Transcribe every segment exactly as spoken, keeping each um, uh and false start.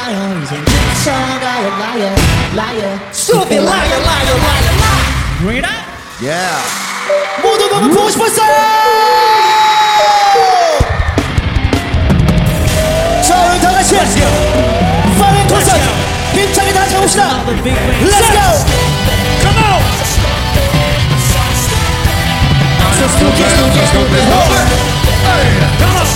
나요 이젠 지쳐가요 liar liar Stupid liar liar liar liar. Bring it up. Yeah. 모두 너무 보고 싶었어요. 자 우리 다같이 파이널 콘서트 힘차게 다시 해봅시다. Let's go. Come on. So stupid, so stupid. Come on.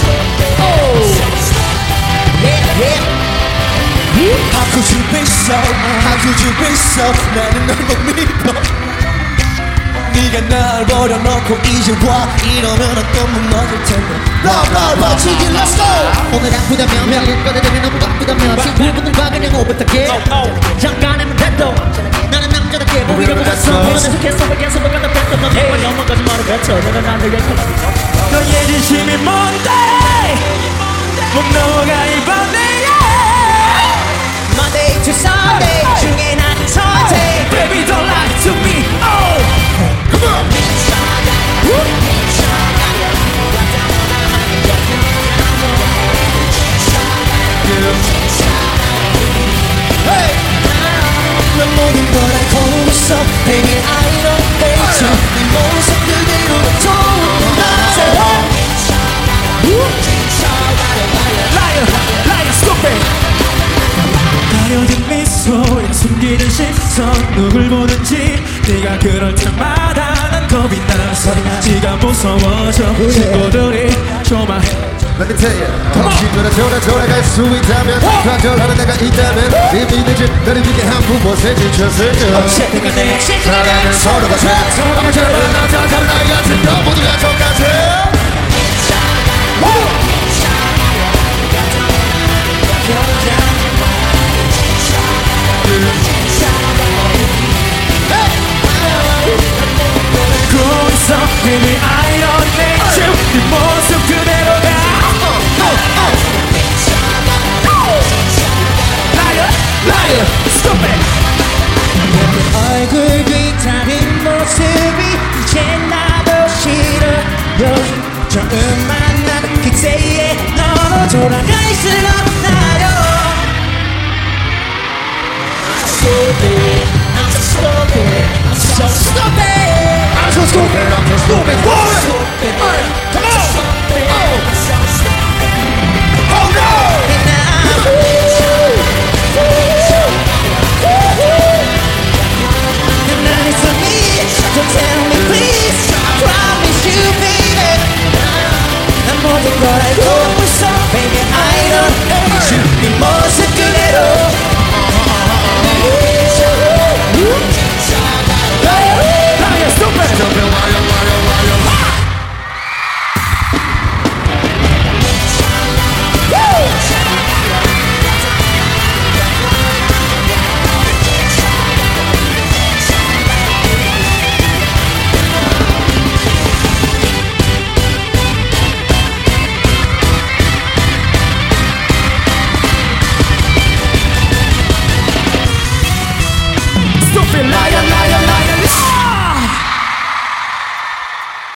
Yeah, yeah. How could you be so? How could you be so? 나는 널 못 믿어. 네가 날 버려놓고 이제 와 이러면 또 무너질 텐데. Blah blah blah, 치킨 let's go. 오늘 아프다며 내일 꺼내되면 너무 바쁘다며 친구분들과 그냥 오붓하게 잠깐이면 됐도 나는 남자답게 보이려고 했어 너는 계속 계속 가다 뺐던 넌 정말 영원까지 말을 뱉어 너는 안 되게 너의 진심이 뭔데? 못 넘어가 이번에. Monday to Sunday 중에 나는 선택 Baby don't lie to me. Oh. Come on. Hey. 난 모든 걸 알고 있어. Baby I don't hate you. 네 모습 그대로 좋은 나. Liar, liar, stupid. 가려진 미소에 숨기는 시선 누굴 보는지 네가 그럴 때마다 난 겁이 나서 네가 무서워져 친구들이 조마해. Let me tell you. 당신보다 돌아 돌아갈 수 있다면 좌절하는 내가 있다면 네 믿는지 너를 믿게 한 부모세 지쳤을까. 어쨌든 간에 사랑은 서로가 돼. 아마 저런 남자 다른 나이 같은 너 모두가 똑같아. 꿈속 Baby I don't need you 네 모습 그대로가. Liar, liar, stupid. 얼굴 뒤타는 모습이 이제 나도 싫어요 처음 만난 그때의 너로 돌아갈 수 없나요 I'm so stupid I'm so stupid I'm so stupid, I'm so stupid.